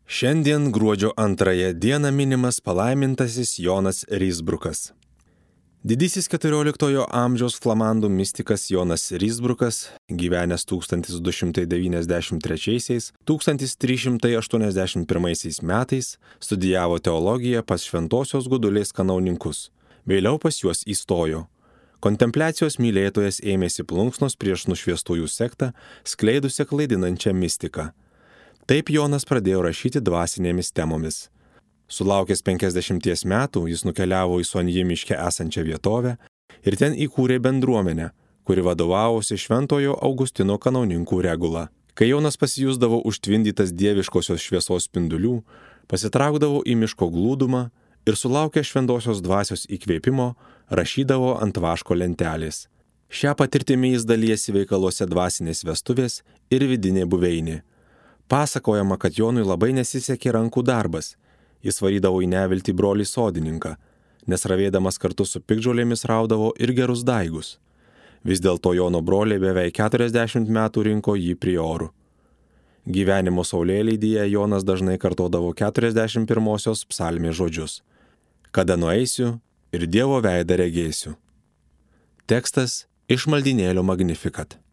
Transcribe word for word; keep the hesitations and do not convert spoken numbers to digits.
Šiandien gruodžio antrąją dieną minimas palaimintasis Jonas Risbrukas. Didysis keturioliktojo amžiaus flamandų mistikas Jonas Risbrukas, gyvenęs tūkstantis du šimtai devyniasdešimt trečiaisiais - tūkstantis trys šimtai aštuoniasdešimt pirmaisiais metais, studijavo teologiją pas šventosios Gudulės kanauninkus. Vėliau pas juos įstojo. Kontempliacijos mylėtojas ėmėsi plunksnos prieš nušviestųjų sektą, skleidusią klaidinančią mistiką. Taip Jonas pradėjo rašyti dvasinėmis temomis. Sulaukęs penkiasdešimties metų jis nukeliavo į Sonji miške esančią vietovę ir ten įkūrė bendruomenę, kuri vadovavosi šventojo Augustino kanauninkų regula. Kai Jonas pasijusdavo užtvindytas dieviškosios šviesos spindulių, pasitraukdavo į miško glūdumą ir sulaukęs šventosios dvasios įkvėpimo rašydavo ant vaško lentelės. Šią patirtimį jis dalijasi veikaluose dvasinės vestuvės ir vidinė buveinė. Pasakojama, kad Jonui labai nesisekė rankų darbas. Jis varydavo į neviltį brolį sodininką, nes ravėdamas kartu su piktžolėmis raudavo ir gerus daigus. Vis dėlto Jono broliai beveik keturiasdešimt metų rinko jį priorų. Gyvenimo saulėlydyje Jonas dažnai kartodavo keturiasdešimt pirmosios psalmės žodžius: kada nueisiu ir Dievo veidą regėsiu. Tekstas iš maldynėlio Magnificat.